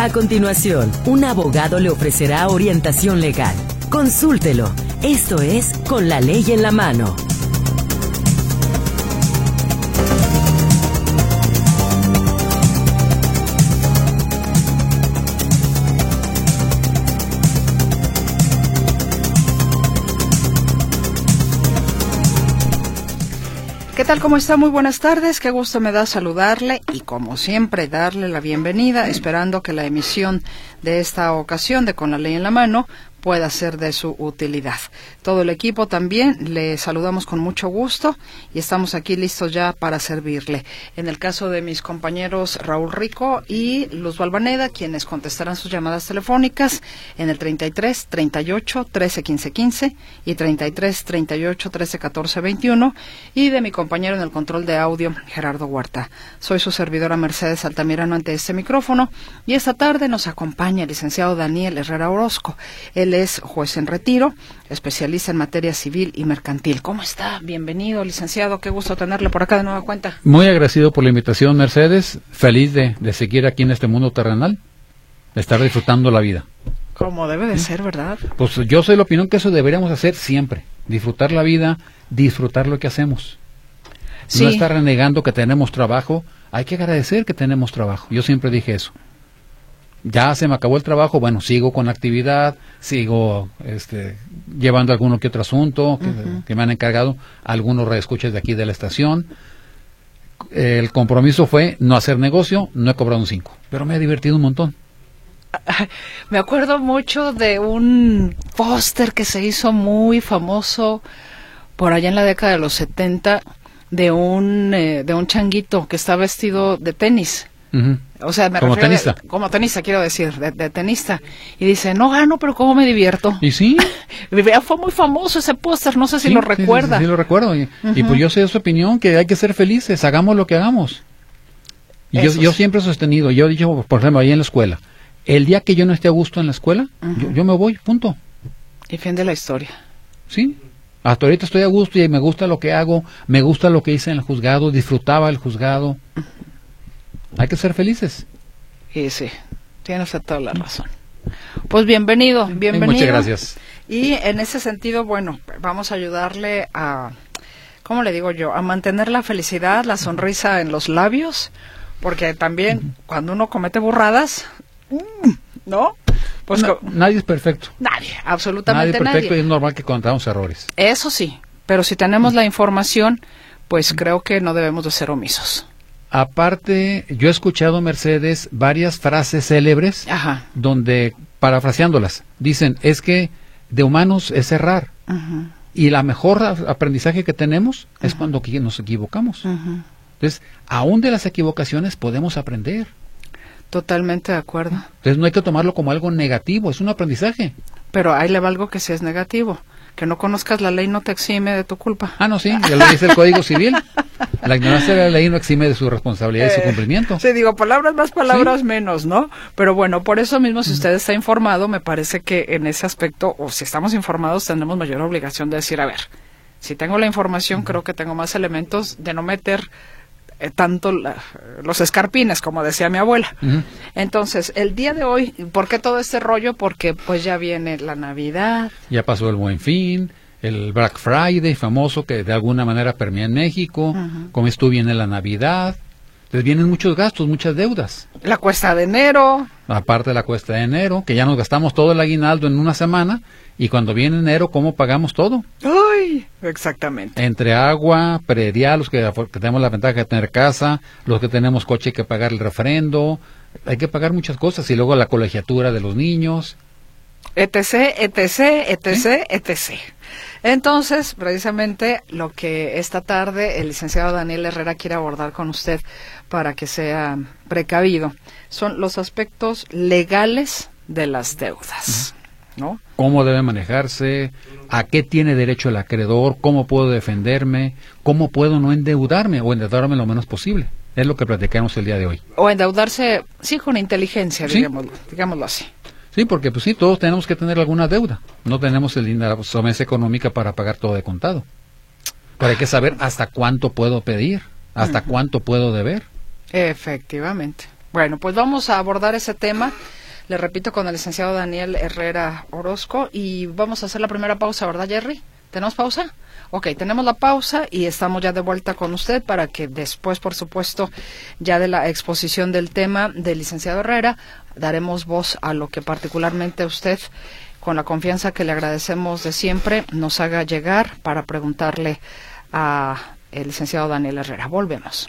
A continuación, un abogado le ofrecerá orientación legal. Consúltelo. Esto es Con la Ley en la Mano. ¿Qué tal? ¿Cómo está? Muy buenas tardes. Qué gusto me da saludarle y, como siempre, darle la bienvenida, esperando que la emisión de esta ocasión de Con la Ley en la Mano pueda ser de su utilidad. Todo el equipo también le saludamos con mucho gusto y estamos aquí listos ya para servirle. En el caso de mis compañeros Raúl Rico y Luz Balvaneda, quienes contestarán sus llamadas telefónicas en el 33 38 13 15 15 y 33 38 13 14 21, y de mi compañero en el control de audio, Gerardo Huerta. Soy su servidora Mercedes Altamirano ante este micrófono, y esta tarde nos acompaña el licenciado Daniel Herrera Orozco. Él es juez en retiro, especialista en materia civil y mercantil. ¿Cómo está? Bienvenido, licenciado. Qué gusto tenerle por acá de nueva cuenta. Muy agradecido por la invitación, Mercedes. Feliz de seguir aquí en este mundo terrenal, de estar disfrutando la vida. Como debe de ser, ¿verdad? Pues yo soy de la opinión que eso deberíamos hacer siempre. Disfrutar la vida, disfrutar lo que hacemos. Sí. No estar renegando que tenemos trabajo. Hay que agradecer que tenemos trabajo. Yo siempre dije eso. Ya se me acabó el trabajo, bueno, sigo con la actividad, sigo llevando alguno que otro asunto que me han encargado algunos reescuchas de aquí de la estación. El compromiso fue no hacer negocio, no he cobrado un 5, pero me he divertido un montón. Me acuerdo mucho de un póster que se hizo muy famoso por allá en la década de los 70 de un changuito que está vestido de tenis. O sea, como tenista. Como tenista, quiero decir, de tenista. Y dice, no gano, pero ¿cómo me divierto? Y sí. Fue muy famoso ese póster, no sé si lo recuerda. Sí, lo recuerdo. Y pues yo sé de su opinión, que hay que ser felices, hagamos lo que hagamos. Y yo siempre he sostenido, yo he dicho, por ejemplo, ahí en la escuela, el día que yo no esté a gusto en la escuela, yo me voy, punto. Y fin de la historia. Sí. Hasta ahorita estoy a gusto y me gusta lo que hago, me gusta lo que hice en el juzgado, disfrutaba el juzgado. Hay que ser felices. Y sí, tiene usted toda la razón. Pues bienvenido. Muchas gracias. Y en ese sentido, bueno, vamos a ayudarle a, ¿cómo le digo yo? A mantener la felicidad, la sonrisa en los labios, porque también cuando uno comete burradas, ¿no? Pues nadie es perfecto. Nadie, absolutamente nadie. Nadie es perfecto y es normal que cometamos errores. Eso sí, pero si tenemos la información, pues creo que no debemos de ser omisos. Aparte, yo he escuchado, Mercedes, varias frases célebres, donde, parafraseándolas, dicen, es que de humanos es errar, y la mejor aprendizaje que tenemos es cuando nos equivocamos. Entonces, aún de las equivocaciones podemos aprender. Totalmente de acuerdo. Entonces, no hay que tomarlo como algo negativo, es un aprendizaje. Pero ahí le va algo que sí es negativo. Que no conozcas la ley no te exime de tu culpa. Ah, no, sí, ya lo dice el Código Civil. La ignorancia de la ley no exime de su responsabilidad y su cumplimiento. Sí, digo, palabras más, palabras menos, ¿no? Pero bueno, por eso mismo, si usted está informado, me parece que en ese aspecto, o si estamos informados, tenemos mayor obligación de decir, a ver, si tengo la información, creo que tengo más elementos de no meter tanto los escarpines, como decía mi abuela. Entonces, el día de hoy, ¿por qué todo este rollo? Porque pues ya viene la Navidad. Ya pasó el Buen Fin, el Black Friday famoso que de alguna manera permea en México, como estuvo viene la Navidad. Entonces vienen muchos gastos, muchas deudas. La cuesta de enero. Aparte de la cuesta de enero, que ya nos gastamos todo el aguinaldo en una semana, y cuando viene enero, ¿cómo pagamos todo? ¡Ay! Exactamente. Entre agua, predial, los que tenemos la ventaja de tener casa, los que tenemos coche hay que pagar el refrendo, hay que pagar muchas cosas, y luego la colegiatura de los niños. Etc, etc. Entonces, precisamente lo que esta tarde el licenciado Daniel Herrera quiere abordar con usted para que sea precavido son los aspectos legales de las deudas, ¿no? ¿Cómo debe manejarse? ¿A qué tiene derecho el acreedor? ¿Cómo puedo defenderme? ¿Cómo puedo no endeudarme o endeudarme lo menos posible? Es lo que platicamos el día de hoy. O endeudarse, sí, con inteligencia, ¿Sí? digámoslo así. Sí, porque pues sí, todos tenemos que tener alguna deuda. No tenemos la solvencia económica para pagar todo de contado. Pero hay que saber hasta cuánto puedo pedir, hasta cuánto puedo deber. Efectivamente. Bueno, pues vamos a abordar ese tema, le repito, con el licenciado Daniel Herrera Orozco, y vamos a hacer la primera pausa, ¿verdad, Jerry? ¿Tenemos pausa? Ok, tenemos la pausa y estamos ya de vuelta con usted para que después, por supuesto, ya de la exposición del tema del licenciado Herrera, daremos voz a lo que particularmente usted, con la confianza que le agradecemos de siempre, nos haga llegar para preguntarle a el licenciado Daniel Herrera. Volvemos.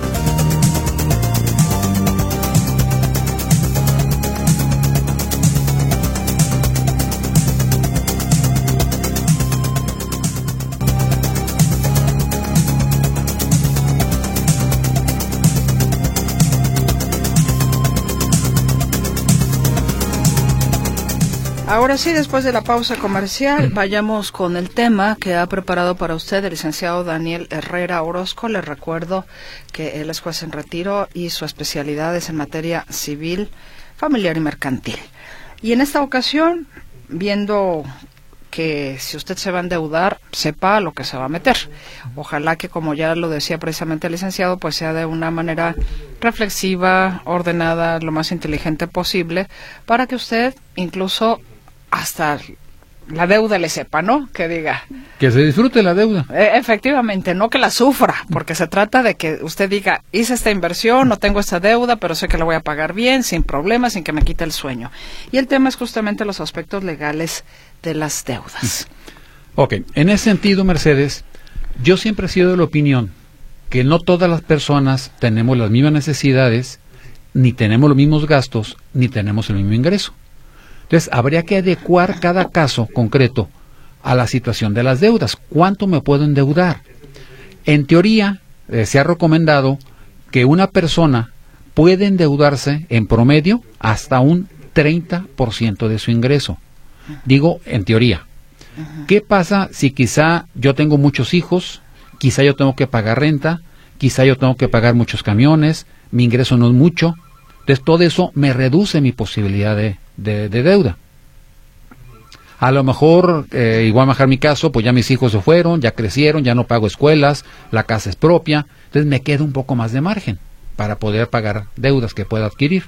Ahora sí, después de la pausa comercial, vayamos con el tema que ha preparado para usted el licenciado Daniel Herrera Orozco. Les recuerdo que él es juez en retiro y su especialidad es en materia civil, familiar y mercantil. Y en esta ocasión, viendo que si usted se va a endeudar, sepa lo que se va a meter. Ojalá que, como ya lo decía precisamente el licenciado, pues sea de una manera reflexiva, ordenada, lo más inteligente posible, para que usted incluso hasta la deuda le sepa, ¿no? Que diga. Que se disfrute la deuda. Efectivamente, no que la sufra, porque se trata de que usted diga, hice esta inversión, no tengo esta deuda, pero sé que la voy a pagar bien, sin problemas, sin que me quite el sueño. Y el tema es justamente los aspectos legales de las deudas. Ok, en ese sentido, Mercedes, yo siempre he sido de la opinión que no todas las personas tenemos las mismas necesidades, ni tenemos los mismos gastos, ni tenemos el mismo ingreso. Entonces, habría que adecuar cada caso concreto a la situación de las deudas. ¿Cuánto me puedo endeudar? En teoría, se ha recomendado que una persona puede endeudarse en promedio hasta un 30% de su ingreso. Digo, en teoría. ¿Qué pasa si quizá yo tengo muchos hijos, quizá yo tengo que pagar renta, quizá yo tengo que pagar muchos camiones, mi ingreso no es mucho? Entonces, todo eso me reduce mi posibilidad de deuda. A lo mejor, igual a bajar mi caso, pues ya mis hijos se fueron, ya crecieron, ya no pago escuelas, la casa es propia, entonces me queda un poco más de margen para poder pagar deudas que pueda adquirir.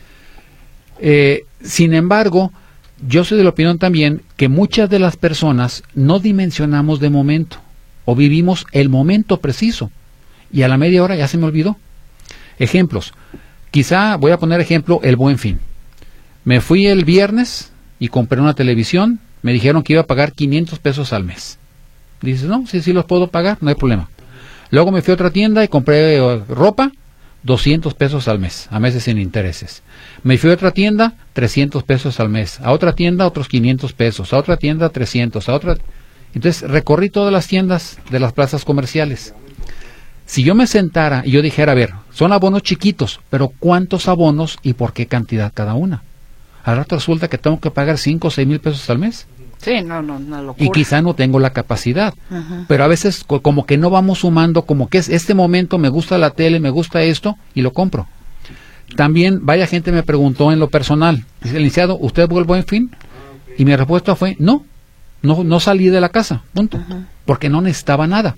Sin embargo, yo soy de la opinión también que muchas de las personas no dimensionamos de momento, o vivimos el momento preciso, y a la media hora ya se me olvidó. Ejemplos. Quizá, voy a poner ejemplo, el Buen Fin. Me fui el viernes y compré una televisión, me dijeron que iba a pagar 500 pesos al mes. Dices, no, sí los puedo pagar, no hay problema. Luego me fui a otra tienda y compré ropa, 200 pesos al mes, a meses sin intereses. Me fui a otra tienda, 300 pesos al mes. A otra tienda, otros 500 pesos. A otra tienda, 300. A otra... Entonces, recorrí todas las tiendas de las plazas comerciales. Si yo me sentara y yo dijera, a ver, son abonos chiquitos, pero ¿cuántos abonos y por qué cantidad cada una? Al rato resulta que tengo que pagar 5 o 6 mil pesos al mes. Sí, no, locura. Y quizá no tengo la capacidad. Pero a veces como que no vamos sumando, como que es este momento, me gusta la tele, me gusta esto, y lo compro. También, vaya gente me preguntó en lo personal, dice, licenciado, ¿usted vuelve Buen Fin? Y mi respuesta fue, no salí de la casa, punto. Porque no necesitaba nada.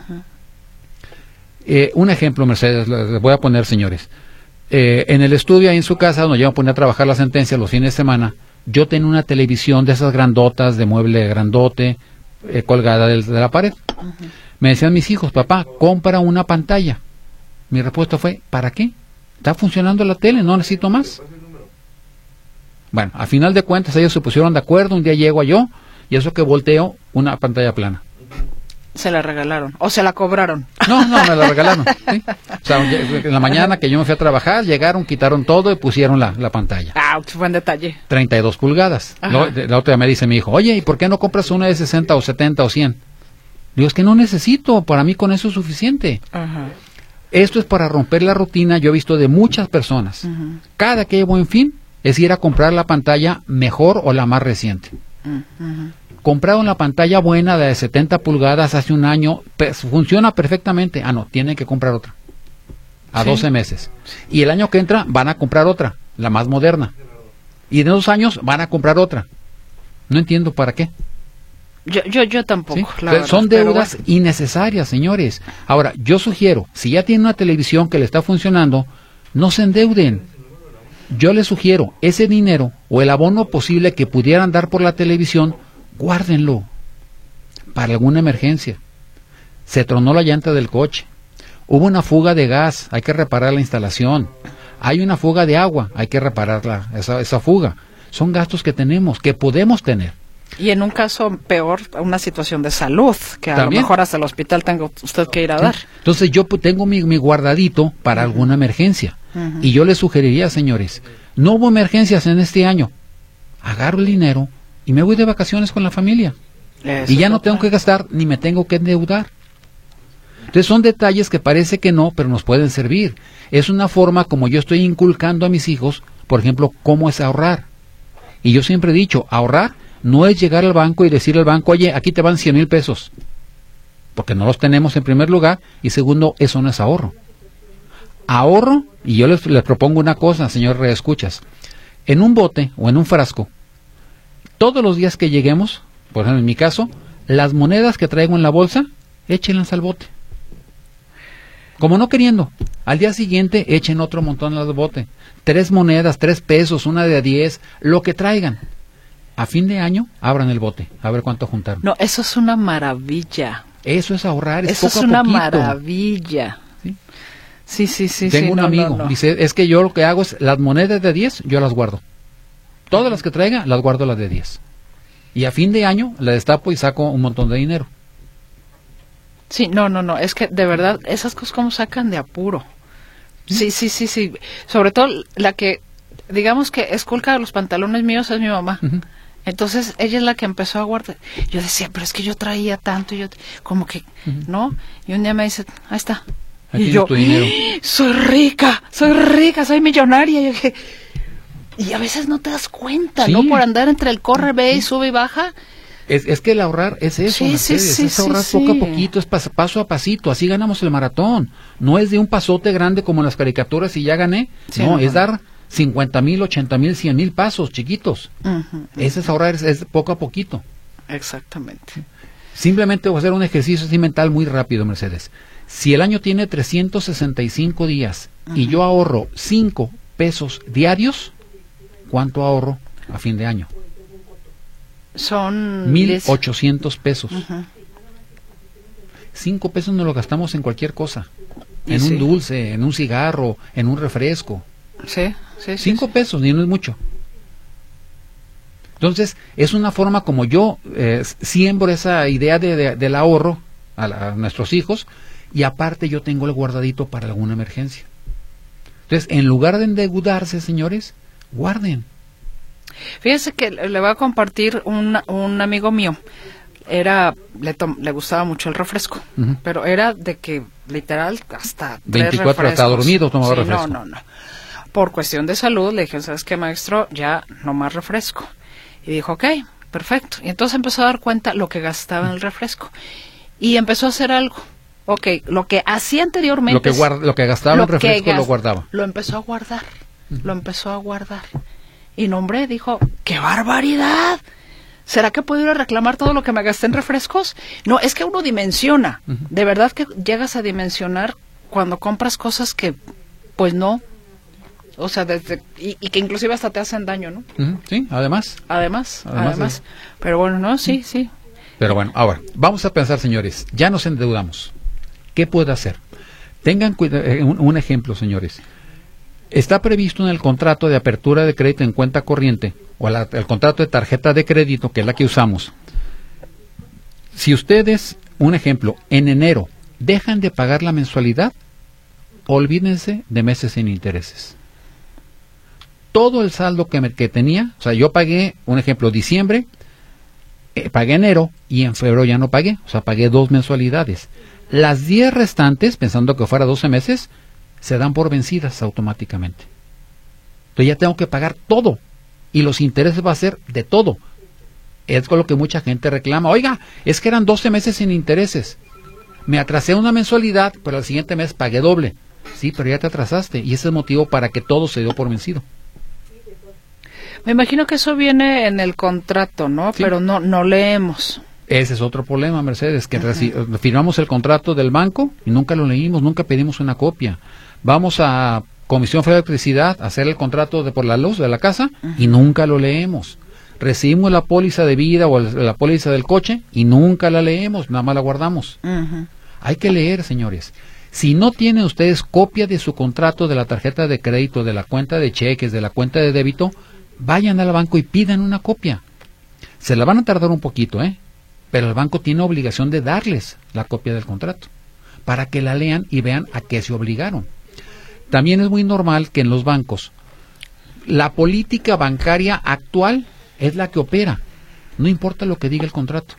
Un ejemplo, Mercedes, les voy a poner, señores. En el estudio, ahí en su casa, donde yo me ponía a trabajar la sentencia los fines de semana, yo tenía una televisión de esas grandotas, de mueble grandote, colgada de la pared. Me decían mis hijos, papá, compra una pantalla. Mi respuesta fue, ¿para qué? Está funcionando la tele, no necesito más. Bueno, a final de cuentas ellos se pusieron de acuerdo, un día llego yo, y eso que volteo, una pantalla plana. Se la regalaron, o se la cobraron. No, me la regalaron. ¿Sí? O sea, en la mañana que yo me fui a trabajar, llegaron, quitaron todo y pusieron la pantalla. Ah, buen detalle. 32 pulgadas. La otra me dice mi hijo, oye, ¿y por qué no compras una de 60 o 70 o 100? Digo, es que no necesito, para mí con eso es suficiente. Esto es para romper la rutina, yo he visto de muchas personas. Cada que hay Buen Fin, es ir a comprar la pantalla mejor o la más reciente. Compraron la pantalla buena de 70 pulgadas hace un año, funciona perfectamente. Ah, no, tienen que comprar otra. A 12 meses. Y el año que entra van a comprar otra, la más moderna. Y en 2 años van a comprar otra. No entiendo para qué. Yo tampoco. ¿Sí? Verdad, son deudas innecesarias, señores. Ahora, yo sugiero, si ya tiene una televisión que le está funcionando, no se endeuden. Yo les sugiero, ese dinero o el abono posible que pudieran dar por la televisión, guárdenlo para alguna emergencia. Se tronó la llanta del coche, hubo una fuga de gas, hay que reparar la instalación, hay una fuga de agua, hay que reparar esa fuga. Son gastos que tenemos, que podemos tener. Y en un caso peor, una situación de salud, que a ¿También? lo mejor hasta el hospital tenga usted que ir a dar. Entonces yo tengo mi guardadito para alguna emergencia. Y yo les sugeriría, señores, no hubo emergencias en este año, agarro el dinero y me voy de vacaciones con la familia. Y ya no tengo que gastar ni me tengo que endeudar. Entonces son detalles que parece que no, pero nos pueden servir. Es una forma como yo estoy inculcando a mis hijos, por ejemplo, cómo es ahorrar. Y yo siempre he dicho, ahorrar no es llegar al banco y decirle al banco, oye, aquí te van 100,000 pesos. Porque no los tenemos en primer lugar, y segundo, eso no es ahorro. Ahorro, y yo les propongo una cosa, señor reescuchas, en un bote o en un frasco, todos los días que lleguemos, por ejemplo en mi caso, las monedas que traigo en la bolsa, échenlas al bote. Como no queriendo, al día siguiente echen otro montón al bote. 3 monedas, 3 pesos, una de a 10, lo que traigan. A fin de año, abran el bote, a ver cuánto juntaron. No, eso es una maravilla. Eso es ahorrar, eso poco es una poquito. Maravilla. Sí. Tengo un amigo, dice, es que yo lo que hago es, las monedas de 10, yo las guardo. Todas las que traiga, las guardo las de 10. Y a fin de año, la destapo y saco un montón de dinero. Sí, no, es que de verdad, esas cosas como sacan de apuro. Sí. Sobre todo la que, digamos que esculca los pantalones míos es mi mamá. Entonces, ella es la que empezó a guardar. Yo decía, pero es que yo traía tanto, y yo, como que, ¿no? Y un día me dice, ahí está. Aquí y yo, tu dinero. soy rica, soy millonaria. Y, yo dije, y a veces no te das cuenta, Sí. ¿no? Por andar entre el corre, ve y sube y baja. Es que el ahorrar es eso, Sí, Mercedes, sí, es ahorrar sí, poco a sí. poquito, es paso a pasito, así ganamos el maratón. No es de un pasote grande como en las caricaturas y ya gané, Sí, no, no, es no. dar 50,000, 80,000, 100,000 pasos chiquitos. Ese es ahorrar, es poco a poquito. Exactamente. Simplemente voy a hacer un ejercicio así mental muy rápido, Mercedes. Si el año tiene 365 días y yo ahorro 5 pesos diarios, ¿cuánto ahorro a fin de año? Son 1,800 pesos. 5 pesos nos lo gastamos en cualquier cosa. En un dulce, en un cigarro, en un refresco. Sí. 5 pesos, ni no es mucho. Entonces, es una forma como yo siembro esa idea del ahorro a nuestros hijos, y aparte yo tengo el guardadito para alguna emergencia. Entonces, en lugar de endeudarse, señores, guarden. Fíjese que le voy a compartir un amigo mío. Le gustaba mucho el refresco, pero era de que literal hasta 24 hasta dormido tomaba refresco. No. Por cuestión de salud le dije, ¿sabes qué, maestro? Ya no más refresco. Y dijo, ok, perfecto. Y entonces empezó a dar cuenta lo que gastaba en el refresco. Y empezó a hacer algo. Ok, lo que hacía anteriormente... Lo que gastaba en refresco lo guardaba. Lo empezó a guardar. Y no, hombre, dijo, ¡qué barbaridad! ¿Será que puedo ir a reclamar todo lo que me gasté en refrescos? No, es que uno dimensiona. De verdad que llegas a dimensionar cuando compras cosas que, pues no. O sea, y que inclusive hasta te hacen daño, ¿no? Sí, además. Pero bueno, no, sí. Pero bueno, ahora, vamos a pensar, señores, ya nos endeudamos. ¿Qué puede hacer? Tengan cuidado, un ejemplo, señores. Está previsto en el contrato de apertura de crédito en cuenta corriente, o el contrato de tarjeta de crédito, que es la que usamos. Si ustedes, un ejemplo, en enero dejan de pagar la mensualidad, olvídense de meses sin intereses. Todo el saldo que tenía, o sea, yo pagué, un ejemplo, diciembre, pagué enero y en febrero ya no pagué, o sea, pagué 2 mensualidades. Las 10 restantes, pensando que fuera 12 meses, se dan por vencidas automáticamente. Entonces ya tengo que pagar todo y los intereses va a ser de todo. Es con lo que mucha gente reclama. Oiga, es que eran 12 meses sin intereses. Me atrasé una mensualidad, pero al siguiente mes pagué doble. Sí, pero ya te atrasaste y ese es el motivo para que todo se dio por vencido. Me imagino que eso viene en el contrato, ¿no? Sí. Pero no leemos. Ese es otro problema, Mercedes, que firmamos el contrato del banco y nunca lo leímos, nunca pedimos una copia. Vamos a Comisión Federal de Electricidad, hacer el contrato por la luz de la casa y nunca lo leemos. Recibimos la póliza de vida o la póliza del coche y nunca la leemos, nada más la guardamos. Hay que leer, señores. Si no tienen ustedes copia de su contrato, de la tarjeta de crédito, de la cuenta de cheques, de la cuenta de débito, vayan al banco y pidan una copia. Se la van a tardar un poquito, pero el banco tiene obligación de darles la copia del contrato para que la lean y vean a qué se obligaron. También es muy normal que en los bancos la política bancaria actual es la que opera, no importa lo que diga el contrato.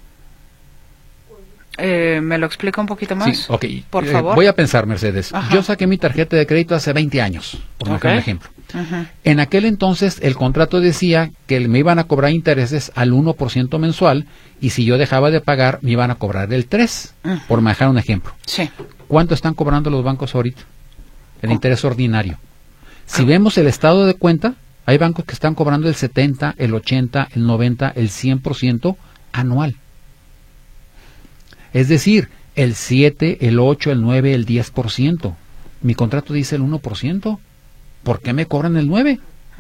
¿Me lo explica un poquito más? Sí, ok. Por favor. Voy a pensar, Mercedes. Ajá. Yo saqué mi tarjeta de crédito hace 20 años, por un ejemplo. En aquel entonces el contrato decía que me iban a cobrar intereses al 1% mensual y si yo dejaba de pagar me iban a cobrar el 3%, por manejar un ejemplo. Sí. ¿Cuánto están cobrando los bancos ahorita? El interés ordinario. Si vemos el estado de cuenta, hay bancos que están cobrando el 70, el 80, el 90, el 100% anual. Es decir, el 7, el 8, el 9, el 10%. Mi contrato dice el 1%. ¿Por qué me cobran el 9%?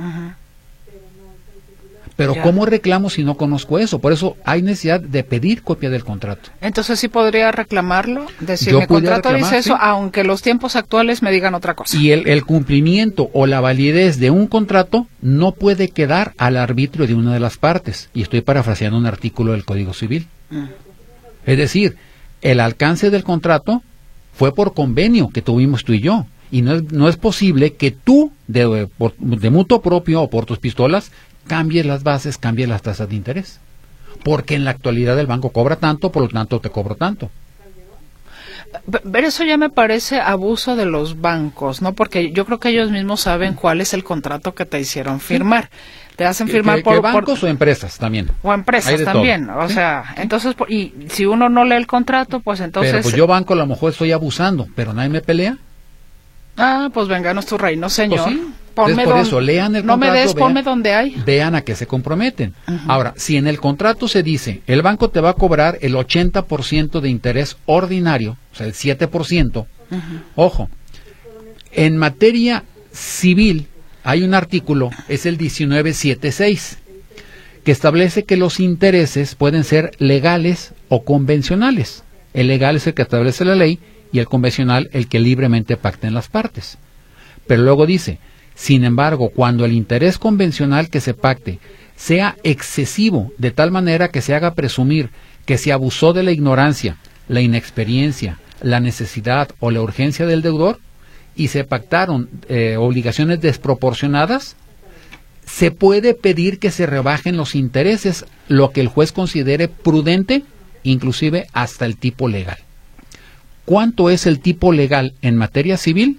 Pero ya. ¿Cómo reclamo si no conozco eso? Por eso hay necesidad de pedir copia del contrato. Entonces sí podría reclamarlo, decir mi contrato dice eso, sí, aunque los tiempos actuales me digan otra cosa. Y el cumplimiento o la validez de un contrato no puede quedar al arbitrio de una de las partes. Y estoy parafraseando un artículo del Código Civil. Es decir, el alcance del contrato fue por convenio que tuvimos tú y yo. Y no es posible que tú, de mutuo propio o por tus pistolas, cambies las bases, cambies las tasas de interés. Porque en la actualidad el banco cobra tanto, por lo tanto te cobro tanto. Pero eso ya me parece abuso de los bancos, ¿no? Porque yo creo que ellos mismos saben cuál es el contrato que te hicieron firmar. Te hacen firmar por bancos o empresas también. O empresas también, o sea, entonces, y si uno no lee el contrato, pues entonces... Pero pues yo banco a lo mejor estoy abusando, pero nadie me pelea. Ah, pues vénganos tu reino, señor. Pues sí. Entonces, por eso, lean el contrato, no me des, ponme donde hay. Vean a qué se comprometen. Ahora, si en el contrato se dice, el banco te va a cobrar el 80% de interés ordinario, o sea, el 7%, ojo, en materia civil hay un artículo, es el 1976, que establece que los intereses pueden ser legales o convencionales. El legal es el que establece la ley y el convencional el que libremente pacten las partes. Pero luego dice, sin embargo, cuando el interés convencional que se pacte sea excesivo, de tal manera que se haga presumir que se abusó de la ignorancia, la inexperiencia, la necesidad o la urgencia del deudor, y se pactaron obligaciones desproporcionadas, se puede pedir que se rebajen los intereses, lo que el juez considere prudente, inclusive hasta el tipo legal. ¿Cuánto es el tipo legal en materia civil?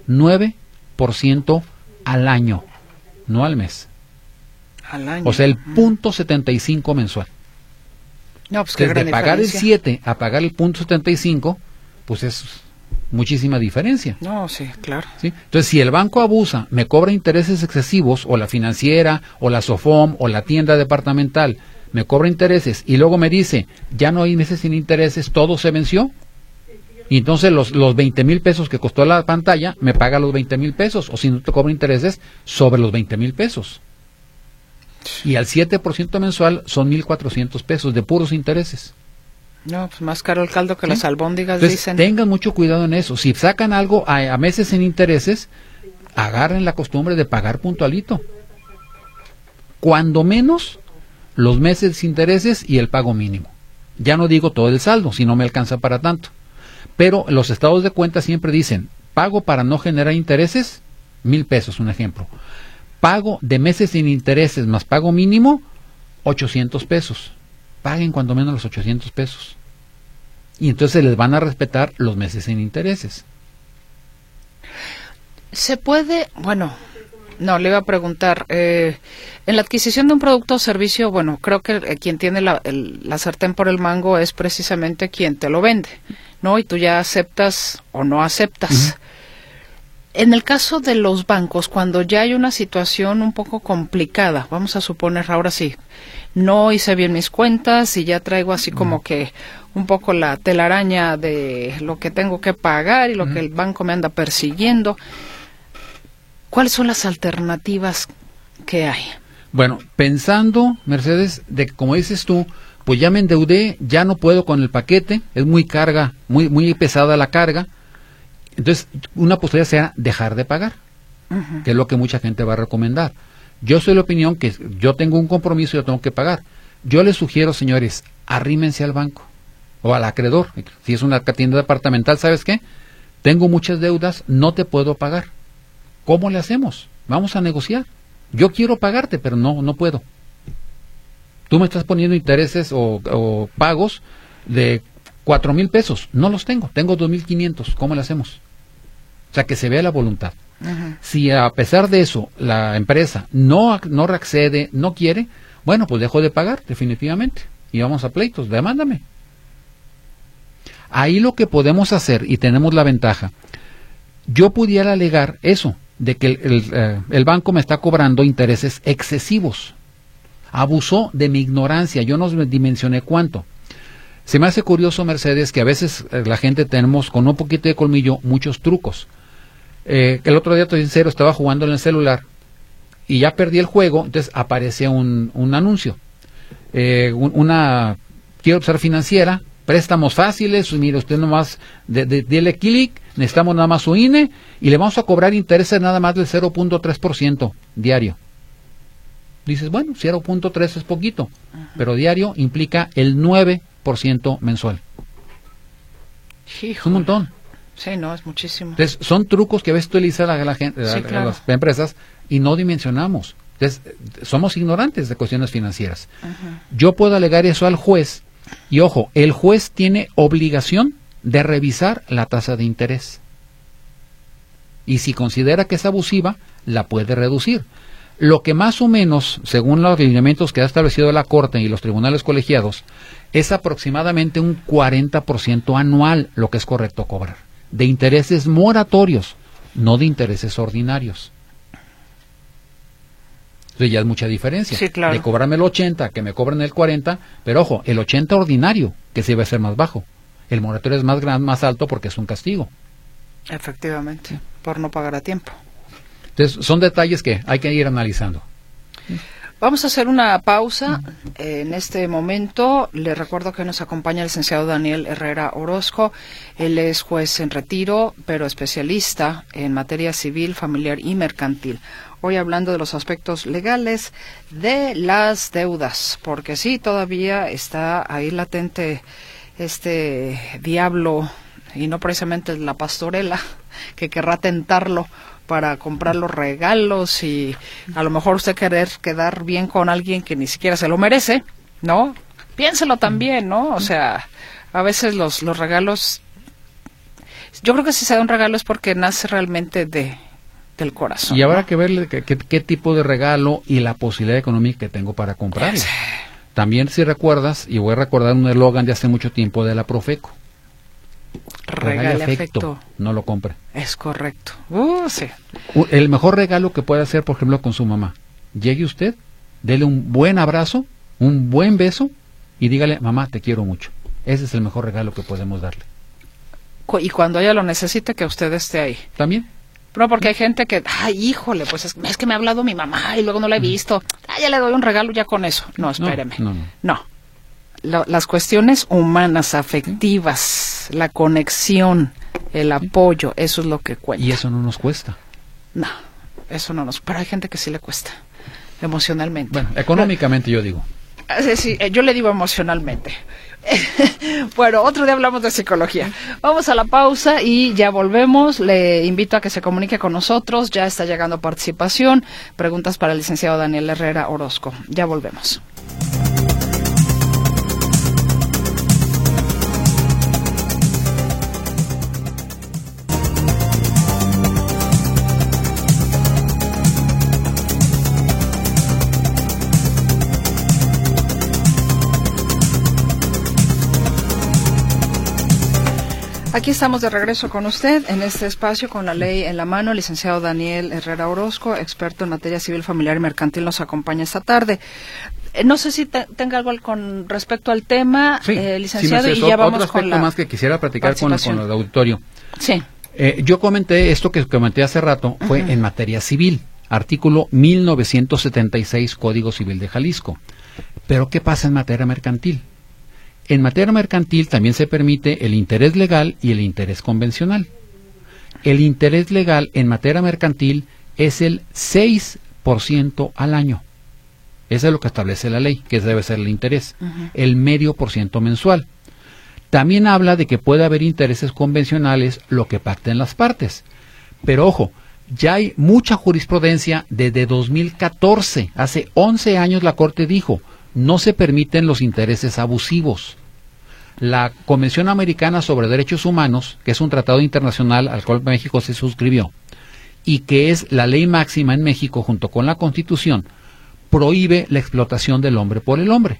9% al año, no al mes. Al año. O sea, el 0.75 mensual. No, pues desde pagar el 7 a pagar el 0.75, pues es muchísima diferencia. No, sí, claro. ¿Sí? Entonces, si el banco abusa, me cobra intereses excesivos, o la financiera, o la SOFOM, o la tienda departamental, me cobra intereses, y luego me dice, ya no hay meses sin intereses, todo se venció, y entonces los 20,000 pesos que costó la pantalla, me paga los 20,000 pesos, o si no te cobra intereses, sobre los 20,000 pesos. Y al 7% mensual son 1,400 pesos de puros intereses. No, pues más caro el caldo que las albóndigas. Entonces, dicen. Tengan mucho cuidado en eso. Si sacan algo a meses sin intereses, agarren la costumbre de pagar puntualito. Cuando menos, los meses sin intereses y el pago mínimo. Ya no digo todo el saldo, si no me alcanza para tanto. Pero los estados de cuenta siempre dicen, pago para no generar intereses, 1,000 pesos, un ejemplo. Pago de meses sin intereses más pago mínimo, 800 pesos. Paguen cuando menos los 800 pesos. Y entonces les van a respetar los meses sin intereses. Se puede, bueno, no, le iba a preguntar, en la adquisición de un producto o servicio, bueno, creo que quien tiene la sartén por el mango es precisamente quien te lo vende, ¿no? Y tú ya aceptas o no aceptas. En el caso de los bancos, cuando ya hay una situación un poco complicada, vamos a suponer, ahora sí, no hice bien mis cuentas y ya traigo así como que un poco la telaraña de lo que tengo que pagar y lo que el banco me anda persiguiendo, ¿Cuáles son las alternativas que hay? Bueno, pensando, Mercedes, de que como dices tú, pues ya me endeudé, ya no puedo con el paquete, es muy muy pesada la carga. Entonces, una posibilidad sea dejar de pagar, que es lo que mucha gente va a recomendar. Yo soy de la opinión que yo tengo un compromiso y yo tengo que pagar. Yo les sugiero, señores, arrímense al banco o al acreedor. Si es una tienda departamental, ¿sabes qué? Tengo muchas deudas, no te puedo pagar. ¿Cómo le hacemos? Vamos a negociar. Yo quiero pagarte, pero no puedo. Tú me estás poniendo intereses o pagos de 4,000 pesos. No los tengo 2,500. ¿Cómo le hacemos? O sea, que se vea la voluntad. Si a pesar de eso la empresa no reaccede, no quiere, bueno, pues dejo de pagar definitivamente y vamos a pleitos, demándame. Ahí lo que podemos hacer, y tenemos la ventaja, yo pudiera alegar eso, de que el banco me está cobrando intereses excesivos, abusó de mi ignorancia, yo no dimensioné cuánto. Se me hace curioso, Mercedes, que a veces la gente tenemos con un poquito de colmillo muchos trucos. El otro día, estoy sincero, estaba jugando en el celular y ya perdí el juego, entonces aparece un anuncio. Quiero ser financiera, préstamos fáciles, mire usted nomás, dele clic, necesitamos nada más su INE y le vamos a cobrar intereses nada más del 0.3% diario. Dices, bueno, 0.3 es poquito, pero diario implica el 9% mensual. Es un montón. Sí, no, es muchísimo. Entonces, son trucos que a veces utiliza la gente, sí, claro, las empresas y no dimensionamos. Entonces, somos ignorantes de cuestiones financieras. Yo puedo alegar eso al juez y, ojo, el juez tiene obligación de revisar la tasa de interés. Y si considera que es abusiva, la puede reducir. Lo que más o menos, según los lineamientos que ha establecido la Corte y los tribunales colegiados, es aproximadamente un 40% anual lo que es correcto cobrar, de intereses moratorios, no de intereses ordinarios. Entonces ya es mucha diferencia. Sí, claro. De cobrarme el 80, que me cobran el 40, pero ojo, el 80 ordinario, que sí va a ser más bajo. El moratorio es más grande, más alto porque es un castigo. Efectivamente, por no pagar a tiempo. Entonces son detalles que hay que ir analizando. Vamos a hacer una pausa. En este momento le recuerdo que nos acompaña el licenciado Daniel Herrera Orozco. Él es juez en retiro, pero especialista en materia civil, familiar y mercantil. Hoy hablando de los aspectos legales de las deudas, porque sí, todavía está ahí latente este diablo, y no precisamente la pastorela, que querrá tentarlo para comprar los regalos y a lo mejor usted querer quedar bien con alguien que ni siquiera se lo merece, ¿no? Piénselo también, ¿no? O sea, a veces los regalos, yo creo que si se da un regalo es porque nace realmente del corazón. Y habrá, ¿no?, que ver qué tipo de regalo y la posibilidad económica que tengo para comprarlo. También, si recuerdas, y voy a recordar un eslogan de hace mucho tiempo de la Profeco: regale afecto, no lo compre. Es correcto. Sí. El mejor regalo que puede hacer, por ejemplo, con su mamá: llegue usted, dele un buen abrazo, un buen beso y dígale, mamá, te quiero mucho. Ese es el mejor regalo que podemos darle. Y cuando ella lo necesite, que usted esté ahí. También. No, porque hay gente que, ay, híjole, pues es que me ha hablado mi mamá y luego no la he visto. Ya le doy un regalo ya con eso. No, espéreme. No. Las cuestiones humanas, afectivas, la conexión, el apoyo, eso es lo que cuenta. Y eso no nos cuesta. No, eso no nos... Pero hay gente que sí le cuesta, emocionalmente. Bueno, económicamente yo digo. Sí, yo le digo emocionalmente. Bueno, otro día hablamos de psicología. Vamos a la pausa y ya volvemos. Le invito a que se comunique con nosotros. Ya está llegando participación. Preguntas para el licenciado Daniel Herrera Orozco. Ya volvemos. Aquí estamos de regreso con usted en este espacio con la ley en la mano. El licenciado Daniel Herrera Orozco, experto en materia civil, familiar y mercantil, nos acompaña esta tarde. No sé si tenga algo con respecto al tema, sí, licenciado, y ya vamos con la más que quisiera platicar con el auditorio. Sí. Yo comenté esto que comenté hace rato, fue en materia civil, artículo 1976 Código Civil de Jalisco. Pero ¿qué pasa en materia mercantil? En materia mercantil también se permite el interés legal y el interés convencional. El interés legal en materia mercantil es el 6% al año. Eso es lo que establece la ley, que debe ser el interés. El 0,5% mensual. También habla de que puede haber intereses convencionales, lo que pacten las partes. Pero ojo, ya hay mucha jurisprudencia desde 2014. Hace 11 años la Corte dijo, no se permiten los intereses abusivos. La Convención Americana sobre Derechos Humanos, que es un tratado internacional al cual México se suscribió, y que es la ley máxima en México junto con la Constitución, prohíbe la explotación del hombre por el hombre.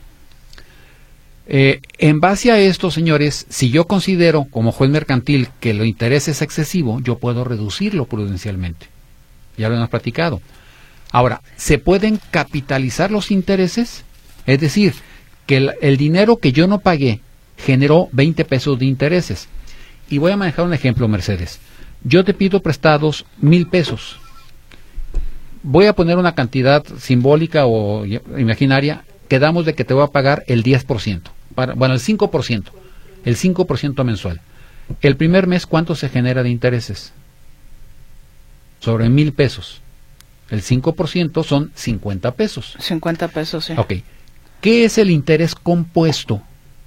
En base a esto, señores, si yo considero como juez mercantil que el interés es excesivo, yo puedo reducirlo prudencialmente. Ya lo hemos platicado. Ahora, ¿se pueden capitalizar los intereses? Es decir, que el dinero que yo no pagué generó 20 pesos de intereses. Y voy a manejar un ejemplo, Mercedes. Yo te pido prestados 1,000 pesos. Voy a poner una cantidad simbólica o imaginaria. Quedamos de que te voy a pagar el 10%. El 5%. El 5% mensual. El primer mes, ¿cuánto se genera de intereses? Sobre 1,000 pesos. El 5% son 50 pesos. 50 pesos, sí. Ok. ¿Qué es el interés compuesto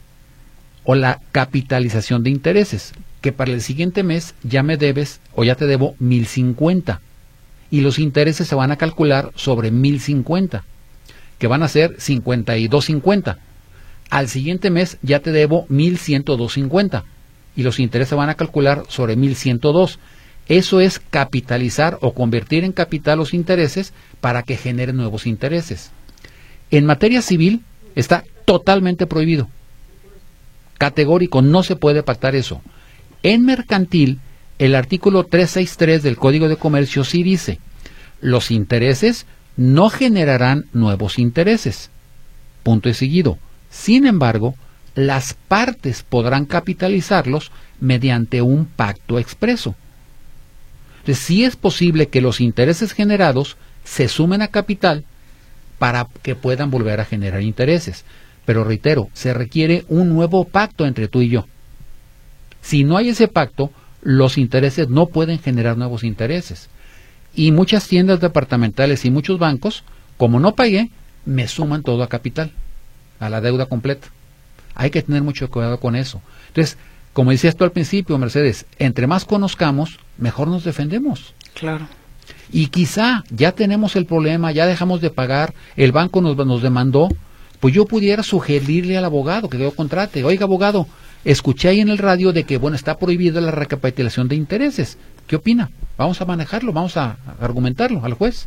o la capitalización de intereses? Que para el siguiente mes ya me debes o ya te debo 1,050 y los intereses se van a calcular sobre 1,050, que van a ser 52.50. Al siguiente mes ya te debo 1,102.50 y los intereses se van a calcular sobre 1,102. Eso es capitalizar o convertir en capital los intereses para que generen nuevos intereses. En materia civil está totalmente prohibido. Categórico, no se puede pactar eso. En mercantil, el artículo 363 del Código de Comercio sí dice, los intereses no generarán nuevos intereses. Punto y seguido. Sin embargo, las partes podrán capitalizarlos mediante un pacto expreso. Entonces, sí es posible que los intereses generados se sumen a capital para que puedan volver a generar intereses. Pero reitero, se requiere un nuevo pacto entre tú y yo. Si no hay ese pacto, los intereses no pueden generar nuevos intereses. Y muchas tiendas departamentales y muchos bancos, como no pagué, me suman todo a capital, a la deuda completa. Hay que tener mucho cuidado con eso. Entonces, como decías tú al principio, Mercedes, entre más conozcamos, mejor nos defendemos. Claro. Y quizá ya tenemos el problema, ya dejamos de pagar, el banco nos demandó, pues yo pudiera sugerirle al abogado que yo contrate, oiga abogado, escuché ahí en el radio de que, bueno, está prohibida la recapitalización de intereses. ¿Qué opina? Vamos a manejarlo, vamos a argumentarlo al juez.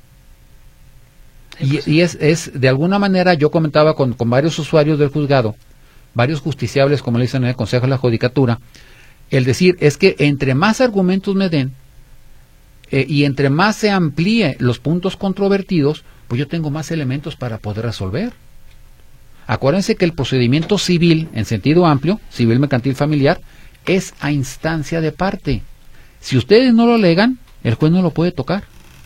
Y es de alguna manera, yo comentaba con varios usuarios del juzgado, varios justiciables, como le dicen en el Consejo de la Judicatura, el decir es que entre más argumentos me den y entre más se amplíe los puntos controvertidos, pues yo tengo más elementos para poder resolver. Acuérdense que el procedimiento civil, en sentido amplio, civil mercantil familiar, es a instancia de parte. Si ustedes no lo alegan, el juez no lo puede tocar.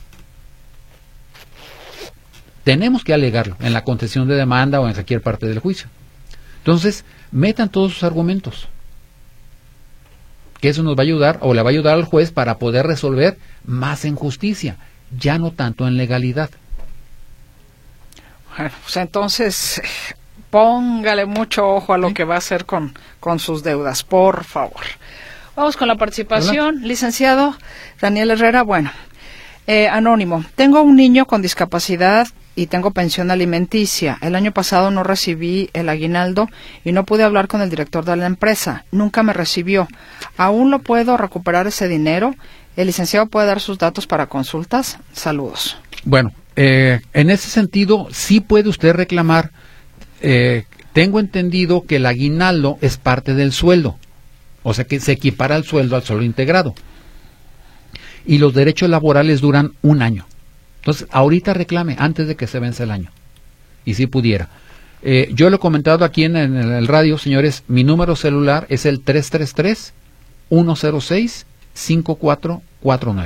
Tenemos que alegarlo en la concesión de demanda o en cualquier parte del juicio. Entonces, metan todos sus argumentos. Que eso nos va a ayudar, o le va a ayudar al juez para poder resolver más en justicia, ya no tanto en legalidad. Bueno, pues entonces, póngale mucho ojo a lo que va a hacer con sus deudas, por favor. Vamos con la participación. Hola. Licenciado Daniel Herrera, bueno, anónimo. Tengo un niño con discapacidad y tengo pensión alimenticia. El año pasado no recibí el aguinaldo y no pude hablar con el director de la empresa. Nunca me recibió. ¿Aún lo puedo recuperar ese dinero? ¿El licenciado puede dar sus datos para consultas? Saludos. Bueno, en ese sentido, sí puede usted reclamar. Tengo entendido que el aguinaldo es parte del sueldo. O sea que se equipara al sueldo integrado. Y los derechos laborales duran 1 año. Entonces, ahorita reclame antes de que se vence el año. Y si pudiera. Yo lo he comentado aquí en el radio, señores, mi número celular es el 106-5449.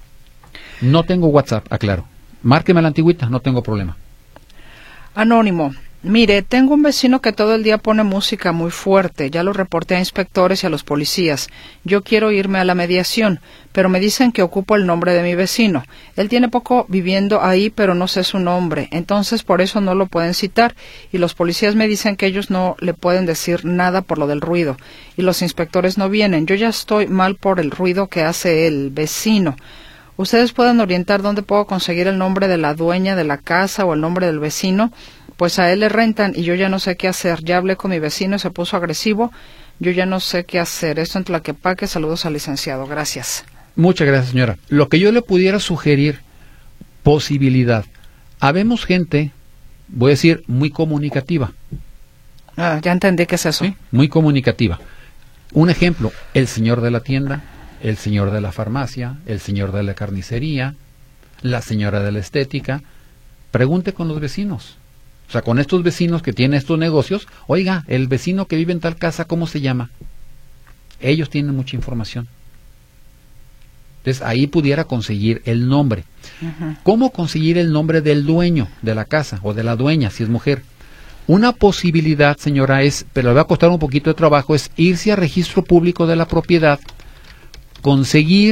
No tengo WhatsApp, aclaro. Márqueme a la antigüita, no tengo problema. Anónimo. Mire, tengo un vecino que todo el día pone música muy fuerte. Ya lo reporté a inspectores y a los policías. Yo quiero irme a la mediación, pero me dicen que ocupo el nombre de mi vecino. Él tiene poco viviendo ahí, pero no sé su nombre. Entonces, por eso no lo pueden citar. Y los policías me dicen que ellos no le pueden decir nada por lo del ruido. Y los inspectores no vienen. Yo ya estoy mal por el ruido que hace el vecino. ¿Ustedes pueden orientar dónde puedo conseguir el nombre de la dueña de la casa o el nombre del vecino? Pues a él le rentan y yo ya no sé qué hacer. Ya hablé con mi vecino y se puso agresivo. Yo ya no sé qué hacer. Esto en Tlaquepaque. Saludos al licenciado. Gracias. Muchas gracias, señora. Lo que yo le pudiera sugerir, posibilidad. Habemos gente, voy a decir, muy comunicativa. Ya entendí qué es eso. ¿Sí? Muy comunicativa. Un ejemplo, el señor de la tienda, el señor de la farmacia, el señor de la carnicería, la señora de la estética. Pregunte con los vecinos. O sea, con estos vecinos que tienen estos negocios, oiga, el vecino que vive en tal casa, ¿cómo se llama? Ellos tienen mucha información. Entonces, ahí pudiera conseguir el nombre. ¿Cómo conseguir el nombre del dueño de la casa o de la dueña, si es mujer? Una posibilidad, señora, es, pero le va a costar un poquito de trabajo, es irse a registro público de la propiedad, conseguir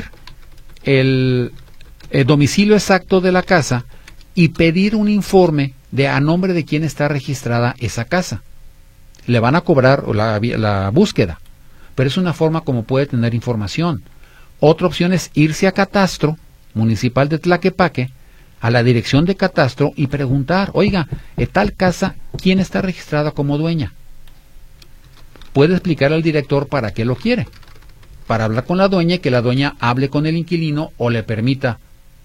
el domicilio exacto de la casa y pedir un informe de a nombre de quién está registrada esa casa. Le van a cobrar la búsqueda, pero es una forma como puede tener información. Otra opción es irse a Catastro Municipal de Tlaquepaque, a la dirección de Catastro y preguntar, oiga, en tal casa, ¿quién está registrada como dueña? Puede explicar al director para qué lo quiere, para hablar con la dueña y que la dueña hable con el inquilino o le permita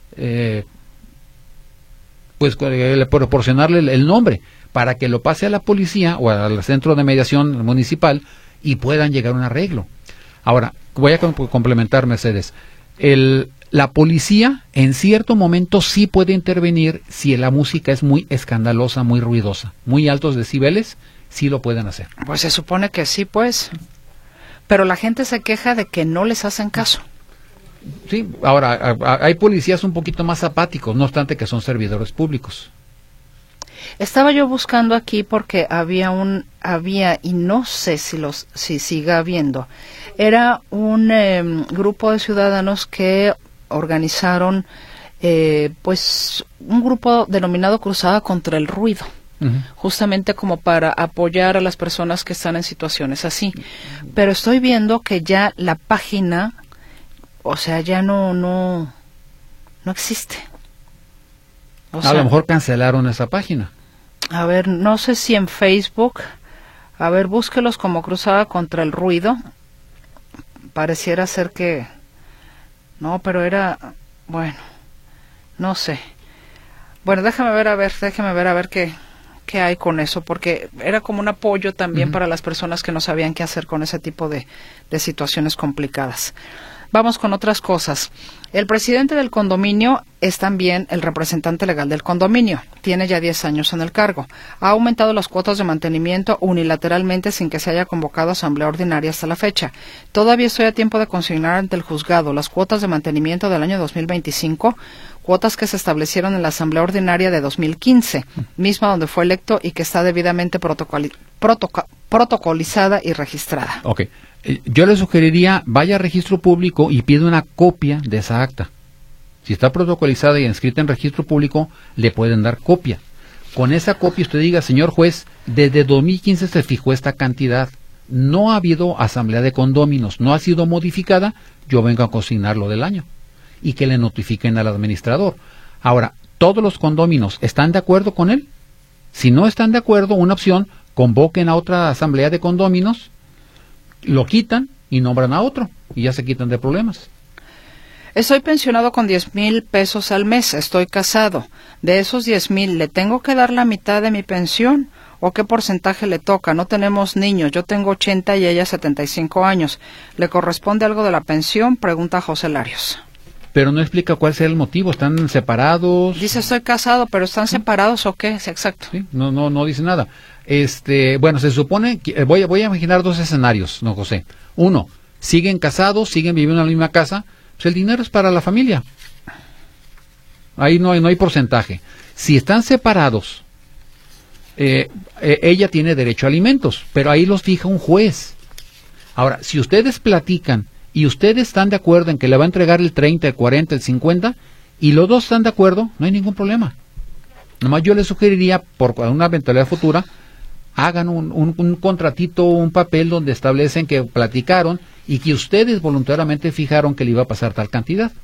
proporcionarle el nombre para que lo pase a la policía o al centro de mediación municipal y puedan llegar a un arreglo. Ahora, voy a complementar, Mercedes. La policía en cierto momento sí puede intervenir si la música es muy escandalosa, muy ruidosa, muy altos decibeles, sí lo pueden hacer. Pues se supone que sí, pues. Pero la gente se queja de que no les hacen caso. Sí, ahora, hay policías un poquito más apáticos, no obstante que son servidores públicos. Estaba yo buscando aquí porque había y no sé si siga habiendo, era un grupo de ciudadanos que organizaron pues un grupo denominado Cruzada contra el Ruido, justamente como para apoyar a las personas que están en situaciones así. Pero estoy viendo que ya la página, o sea, ya no existe. A lo mejor cancelaron esa página. A ver, no sé si en Facebook. A ver, búsquelos como Cruzada contra el Ruido. Pareciera ser que... No, pero era... Bueno, no sé. Bueno, déjame ver a ver qué hay con eso, porque era como un apoyo también para las personas que no sabían qué hacer con ese tipo de situaciones complicadas. Vamos con otras cosas. El presidente del condominio es también el representante legal del condominio. Tiene ya 10 años en el cargo. Ha aumentado las cuotas de mantenimiento unilateralmente sin que se haya convocado asamblea ordinaria hasta la fecha. Todavía estoy a tiempo de consignar ante el juzgado las cuotas de mantenimiento del año 2025, cuotas que se establecieron en la asamblea ordinaria de 2015, misma donde fue electo y que está debidamente protocolizada y registrada. Ok. Yo le sugeriría, vaya a registro público y pide una copia de esa acta. Si está protocolizada y inscrita en registro público, le pueden dar copia. Con esa copia usted diga, señor juez, desde 2015 se fijó esta cantidad. No ha habido asamblea de condóminos, no ha sido modificada, yo vengo a consignarlo del año. Y que le notifiquen al administrador. Ahora, ¿todos los condóminos están de acuerdo con él? Si no están de acuerdo, una opción, convoquen a otra asamblea de condóminos, lo quitan y nombran a otro y ya se quitan de problemas. Estoy pensionado con 10,000 pesos al mes, estoy casado. De esos 10,000, ¿le tengo que dar la mitad de mi pensión? ¿O qué porcentaje le toca? No tenemos niños, yo tengo 80 y ella 75 años. ¿Le corresponde algo de la pensión? Pregunta José Larios. Pero no explica cuál sea el motivo, ¿están separados? Dice estoy casado, pero ¿están separados o qué? Sí, exacto. Sí, no dice nada. Bueno, se supone que voy a imaginar dos escenarios, don José. Uno, siguen casados, siguen viviendo en la misma casa, pues el dinero es para la familia. Ahí no hay porcentaje. Si están separados, ella tiene derecho a alimentos, pero ahí los fija un juez. Ahora, si ustedes platican y ustedes están de acuerdo en que le va a entregar el 30, el 40, el 50, y los dos están de acuerdo, no hay ningún problema. Nomás yo les sugeriría, por una eventualidad futura, hagan un contratito, un papel donde establecen que platicaron y que ustedes voluntariamente fijaron que le iba a pasar tal cantidad.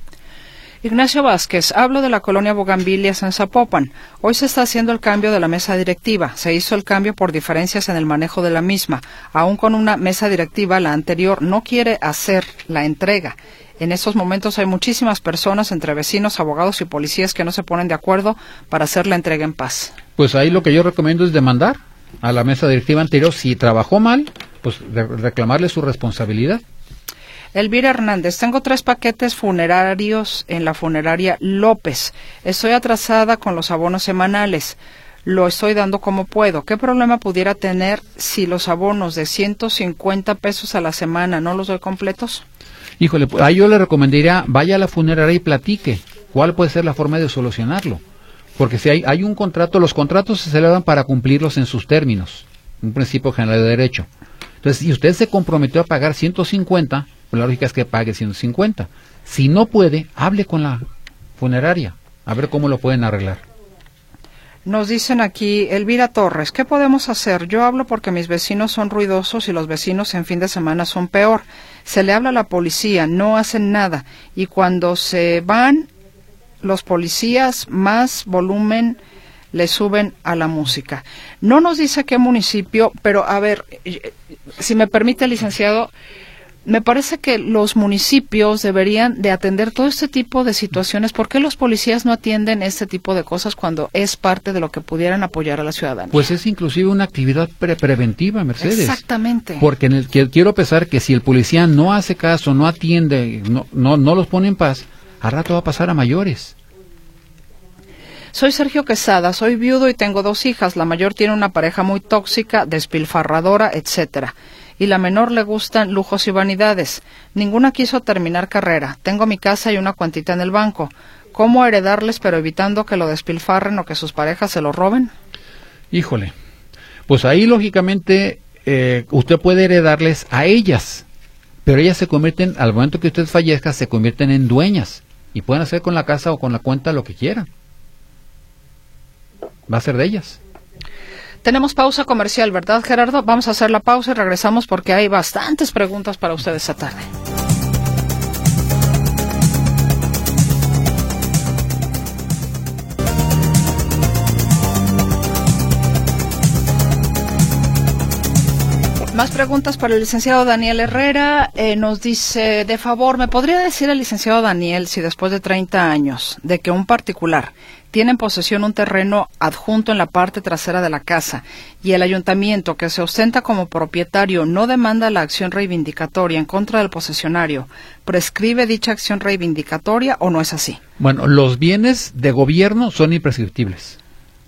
Ignacio Vázquez, hablo de la colonia Bugambilias en Zapopan. Hoy se está haciendo el cambio de la mesa directiva. Se hizo el cambio por diferencias en el manejo de la misma. Aún con una mesa directiva, la anterior no quiere hacer la entrega. En estos momentos hay muchísimas personas, entre vecinos, abogados y policías, que no se ponen de acuerdo para hacer la entrega en paz. Pues ahí lo que yo recomiendo es demandar a la mesa directiva anterior. Si trabajó mal, pues reclamarle su responsabilidad. Elvira Hernández, tengo 3 paquetes funerarios en la funeraria López. Estoy atrasada con los abonos semanales. Lo estoy dando como puedo. ¿Qué problema pudiera tener si los abonos de 150 pesos a la semana no los doy completos? Híjole, ahí yo le recomendaría, vaya a la funeraria y platique cuál puede ser la forma de solucionarlo. Porque si hay un contrato, los contratos se celebran para cumplirlos en sus términos, un principio general de derecho. Entonces, si usted se comprometió a pagar 150, pues la lógica es que pague 150. Si no puede, hable con la funeraria, a ver cómo lo pueden arreglar. Nos dicen aquí, Elvira Torres, ¿qué podemos hacer? Yo hablo porque mis vecinos son ruidosos y los vecinos en fin de semana son peor. Se le habla a la policía, no hacen nada. Y cuando se van los policías, más volumen le suben a la música. No nos dice qué municipio, pero a ver, si me permite, licenciado, me parece que los municipios deberían de atender todo este tipo de situaciones. ¿Por qué los policías no atienden este tipo de cosas cuando es parte de lo que pudieran apoyar a la ciudadanía? Pues es inclusive una actividad preventiva, Mercedes. Exactamente. Porque quiero pensar que si el policía no hace caso, no atiende, no los pone en paz, al rato va a pasar a mayores. Soy Sergio Quesada, soy viudo y tengo 2 hijas. La mayor tiene una pareja muy tóxica, despilfarradora, etcétera. Y la menor le gustan lujos y vanidades. Ninguna quiso terminar carrera. Tengo mi casa y una cuantita en el banco. ¿Cómo heredarles pero evitando que lo despilfarren o que sus parejas se lo roben? Híjole, pues ahí lógicamente usted puede heredarles a ellas, pero ellas se convierten, al momento que usted fallezca, se convierten en dueñas y pueden hacer con la casa o con la cuenta lo que quieran. Va a ser de ellas. Tenemos pausa comercial, ¿verdad, Gerardo? Vamos a hacer la pausa y regresamos porque hay bastantes preguntas para ustedes esta tarde. Más preguntas para el licenciado Daniel Herrera. Nos dice, de favor, ¿me podría decir el licenciado Daniel si después de 30 años de que un particular tiene en posesión un terreno adjunto en la parte trasera de la casa y el ayuntamiento que se ostenta como propietario no demanda la acción reivindicatoria en contra del posesionario, prescribe dicha acción reivindicatoria o no es así? Bueno, los bienes de gobierno son imprescriptibles.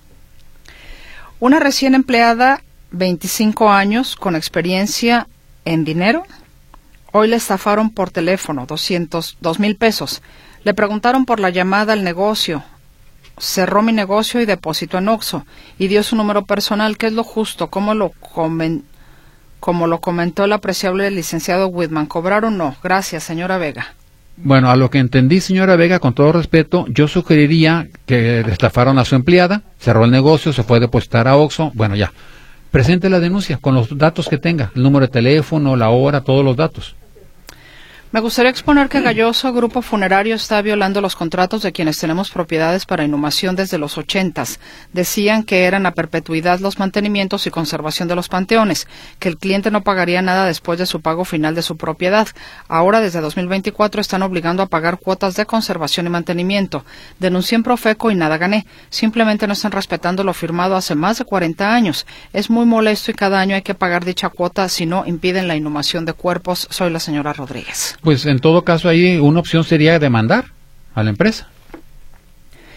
Una recién empleada, 25 años, con experiencia en dinero, hoy le estafaron por teléfono 2,000 pesos. Le preguntaron por la llamada al negocio. Cerró mi negocio y depositó en Oxxo y dio su número personal. ¿Qué es lo justo? Como lo comentó el apreciable licenciado Whitman, ¿cobrar o no? Gracias, señora Vega. Bueno, a lo que entendí, señora Vega, con todo respeto, yo sugeriría que le estafaron a su empleada, cerró el negocio, se fue a depositar a Oxxo, bueno, ya. Presente la denuncia con los datos que tenga, el número de teléfono, la hora, todos los datos. Me gustaría exponer que Galloso Grupo Funerario está violando los contratos de quienes tenemos propiedades para inhumación desde los 80s. Decían que eran a perpetuidad los mantenimientos y conservación de los panteones, que el cliente no pagaría nada después de su pago final de su propiedad. Ahora, desde 2024, están obligando a pagar cuotas de conservación y mantenimiento. Denuncié en Profeco y nada gané. Simplemente no están respetando lo firmado hace más de 40 años. Es muy molesto y cada año hay que pagar dicha cuota, si no impiden la inhumación de cuerpos. Soy la señora Rodríguez. Pues en todo caso ahí una opción sería demandar a la empresa.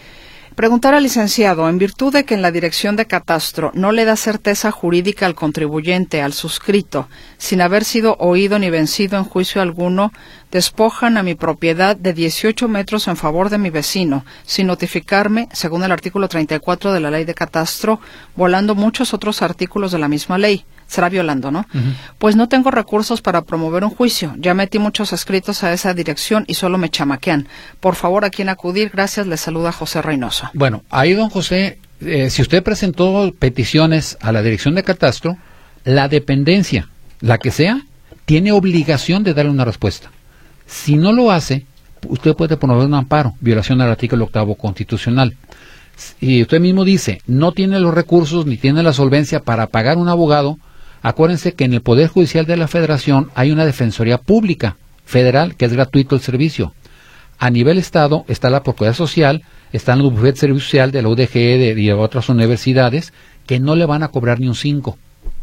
Preguntar al licenciado, en virtud de que en la dirección de catastro no le da certeza jurídica al contribuyente, al suscrito, sin haber sido oído ni vencido en juicio alguno, despojan a mi propiedad de 18 metros en favor de mi vecino, sin notificarme, según el artículo 34 de la ley de catastro, violando muchos otros artículos de la misma ley. Será violando, ¿no? Pues no tengo recursos para promover un juicio. Ya metí muchos escritos a esa dirección y solo me chamaquean. Por favor, ¿a quién acudir? Gracias, le saluda José Reynoso. Bueno, ahí, don José, si usted presentó peticiones a la dirección de catastro, la dependencia, la que sea, tiene obligación de darle una respuesta. Si no lo hace, usted puede promover un amparo, violación al artículo 8º constitucional. Y usted mismo dice, no tiene los recursos ni tiene la solvencia para pagar un abogado. Acuérdense que en el Poder Judicial de la Federación hay una Defensoría Pública Federal que es gratuito el servicio. A nivel Estado está la Procuraduría Social, están los bufetes de servicio social de la UDG y de otras universidades que no le van a cobrar ni un 5.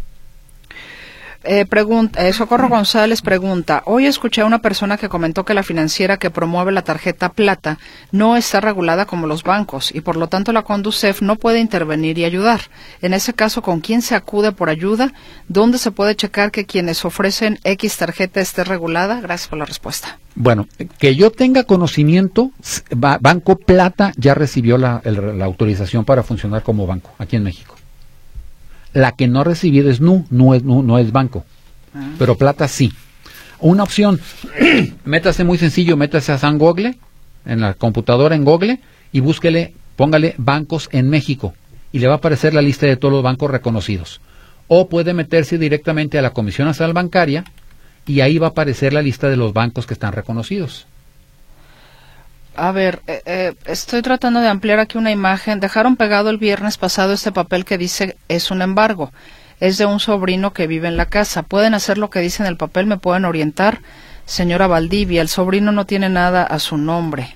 Socorro González pregunta, hoy escuché a una persona que comentó que la financiera que promueve la tarjeta Plata no está regulada como los bancos y por lo tanto la Conducef no puede intervenir y ayudar. En ese caso, ¿con quién se acude por ayuda? ¿Dónde se puede checar que quienes ofrecen X tarjeta esté regulada? Gracias por la respuesta. Bueno, que yo tenga conocimiento, Banco Plata ya recibió la autorización para funcionar como banco aquí en México. La que no ha recibido es no es banco, pero Plata sí. Una opción, métase muy sencillo, métase a San Google, en la computadora en Google, y póngale bancos en México, y le va a aparecer la lista de todos los bancos reconocidos. O puede meterse directamente a la Comisión Nacional Bancaria, y ahí va a aparecer la lista de los bancos que están reconocidos. A ver, estoy tratando de ampliar aquí una imagen. Dejaron pegado el viernes pasado este papel que dice es un embargo. Es de un sobrino que vive en la casa. ¿Pueden hacer lo que dice en el papel? ¿Me pueden orientar? Señora Valdivia, el sobrino no tiene nada a su nombre.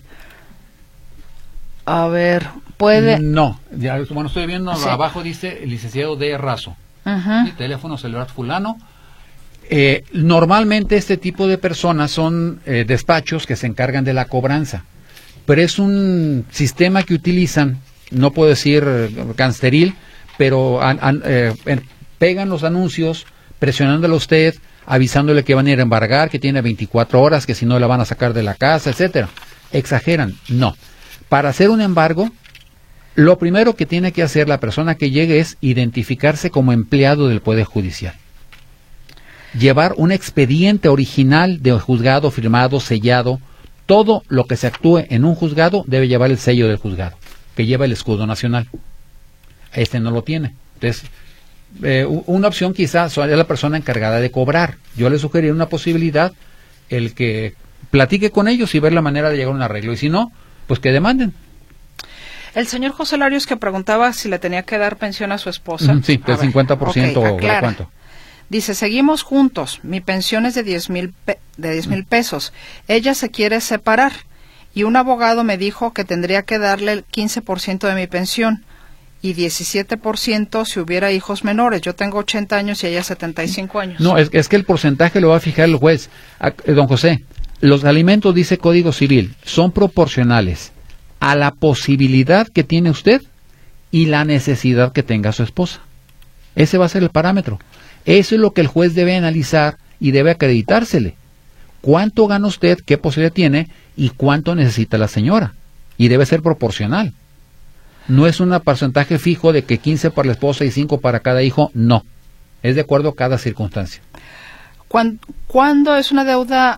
A ver, ¿puede? No, ya, bueno, estoy viendo, sí. Abajo dice el licenciado D. Razo. Teléfono celular fulano. Normalmente este tipo de personas son despachos que se encargan de la cobranza. Pero es un sistema que utilizan, no puedo decir gangsteril, pero pegan los anuncios presionándole a usted, avisándole que van a ir a embargar, que tiene 24 horas, que si no la van a sacar de la casa, etcétera. Exageran. No. Para hacer un embargo, lo primero que tiene que hacer la persona que llegue es identificarse como empleado del Poder Judicial. Llevar un expediente original de juzgado firmado, sellado. Todo lo que se actúe en un juzgado debe llevar el sello del juzgado, que lleva el escudo nacional. Este no lo tiene. Entonces, una opción quizás es la persona encargada de cobrar. Yo le sugeriría una posibilidad, el que platique con ellos y ver la manera de llegar a un arreglo. Y si no, pues que demanden. El señor José Larios que preguntaba si le tenía que dar pensión a su esposa. Sí, del 50% o de cuánto. Dice, seguimos juntos, mi pensión es de 10,000 pesos, ella se quiere separar y un abogado me dijo que tendría que darle el 15% de mi pensión y 17% si hubiera hijos menores. Yo tengo 80 años y ella 75 años. No, es que el porcentaje lo va a fijar el juez. Don José, los alimentos, dice Código Civil, son proporcionales a la posibilidad que tiene usted y la necesidad que tenga su esposa. Ese va a ser el parámetro. Eso es lo que el juez debe analizar y debe acreditársele. ¿Cuánto gana usted, qué posibilidad tiene y cuánto necesita la señora? Y debe ser proporcional. No es un porcentaje fijo de que 15 para la esposa y 5 para cada hijo, no. Es de acuerdo a cada circunstancia. ¿Cuándo es una deuda?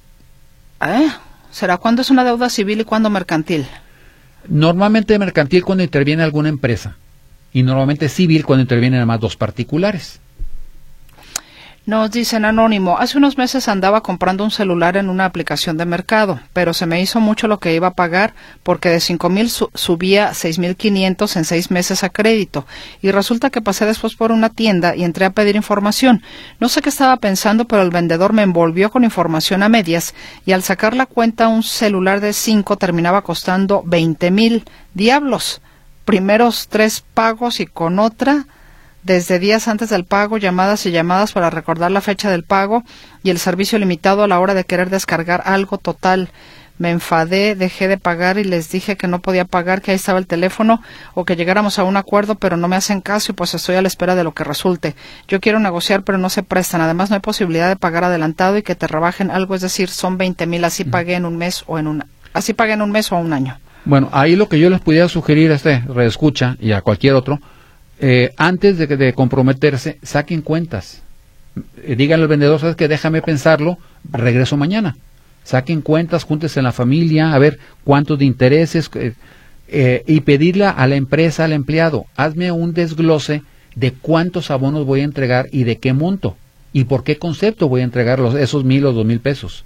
¿Será cuándo es una deuda civil y cuándo mercantil? Normalmente mercantil cuando interviene alguna empresa y normalmente civil cuando intervienen además dos particulares. Nos dicen anónimo, hace unos meses andaba comprando un celular en una aplicación de mercado, pero se me hizo mucho lo que iba a pagar porque de 5,000 subía a 6,500 en 6 meses a crédito y resulta que pasé después por una tienda y entré a pedir información. No sé qué estaba pensando, pero el vendedor me envolvió con información a medias y al sacar la cuenta un celular de 5 terminaba costando 20,000 diablos. Primeros 3 pagos y con otra desde días antes del pago, llamadas y llamadas para recordar la fecha del pago y el servicio limitado a la hora de querer descargar algo totalmente me enfadé, dejé de pagar y les dije que no podía pagar, que ahí estaba el teléfono o que llegáramos a un acuerdo, pero no me hacen caso y pues estoy a la espera de lo que resulte. Yo quiero negociar, pero no se prestan. Además, no hay posibilidad de pagar adelantado y que te rebajen algo, es decir, son 20,000, así pagué en un mes o así pagué en un mes o un año. Bueno, ahí lo que yo les pudiera sugerir a este reescucha y a cualquier otro, antes de comprometerse, saquen cuentas. Díganle al vendedor, ¿sabes qué? Déjame pensarlo, regreso mañana. Saquen cuentas, júntense en la familia, a ver cuántos de intereses, y pedirle a la empresa, al empleado, hazme un desglose de cuántos abonos voy a entregar y de qué monto, y por qué concepto voy a entregar esos 1,000 o 2,000 pesos.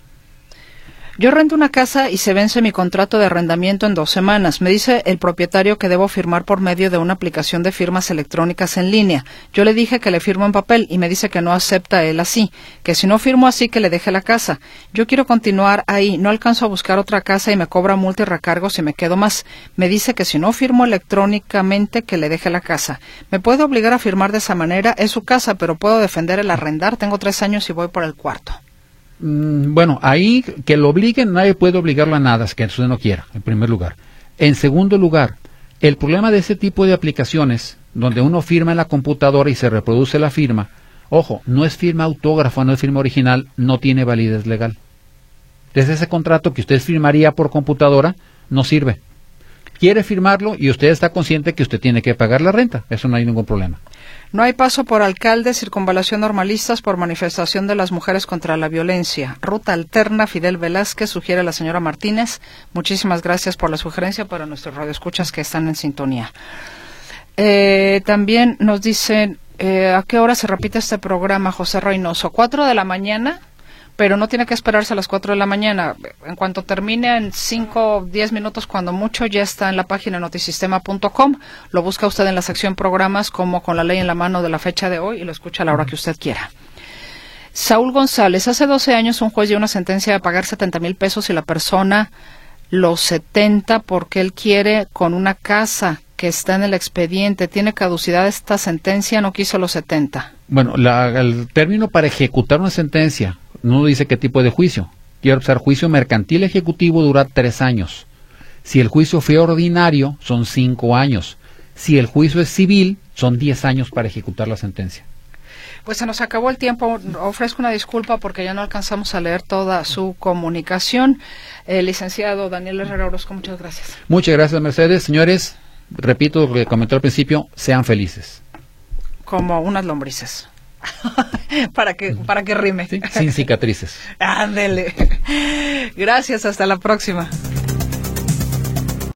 Yo rento una casa y se vence mi contrato de arrendamiento en 2 semanas. Me dice el propietario que debo firmar por medio de una aplicación de firmas electrónicas en línea. Yo le dije que le firmo en papel y me dice que no acepta él así, que si no firmo así que le deje la casa. Yo quiero continuar ahí, no alcanzo a buscar otra casa y me cobra multa y recargos si me quedo más. Me dice que si no firmo electrónicamente que le deje la casa. ¿Me puede obligar a firmar de esa manera? Es su casa, pero puedo defender el arrendar. Tengo 3 años y voy por el 4. Bueno, ahí que lo obliguen, nadie puede obligarlo a nada, es que usted no quiera, en primer lugar. En segundo lugar, el problema de ese tipo de aplicaciones, donde uno firma en la computadora y se reproduce la firma, ojo, no es firma autógrafa, no es firma original, no tiene validez legal. Entonces ese contrato que usted firmaría por computadora no sirve. Quiere firmarlo y usted está consciente que usted tiene que pagar la renta, eso no hay ningún problema. No hay paso por alcalde, circunvalación normalistas por manifestación de las mujeres contra la violencia. Ruta alterna, Fidel Velázquez, sugiere la señora Martínez. Muchísimas gracias por la sugerencia para nuestros radioescuchas que están en sintonía. También nos dicen, ¿a qué hora se repite este programa, José Reynoso? 4 de la mañana, pero no tiene que esperarse a las 4 de la mañana. En cuanto termine, en 5 o 10 minutos, cuando mucho, ya está en la página notisistema.com. Lo busca usted en la sección programas como Con la Ley en la Mano de la fecha de hoy y lo escucha a la hora que usted quiera. Saúl González, hace 12 años un juez dio una sentencia de pagar 70,000 pesos y la persona los 70 porque él quiere con una casa que está en el expediente. ¿Tiene caducidad esta sentencia? No quiso los 70. Bueno, el término para ejecutar una sentencia no dice qué tipo de juicio. Quiero usar juicio mercantil ejecutivo dura 3 años. Si el juicio fue ordinario, son 5 años. Si el juicio es civil, son 10 años para ejecutar la sentencia. Pues se nos acabó el tiempo. Ofrezco una disculpa porque ya no alcanzamos a leer toda su comunicación. Licenciado Daniel Herrera Orozco, muchas gracias. Muchas gracias, Mercedes. Señores, repito lo que comentó al principio, sean felices. Como unas lombrices. para que rime. Sí, sin cicatrices. Ándele. Gracias, hasta la próxima.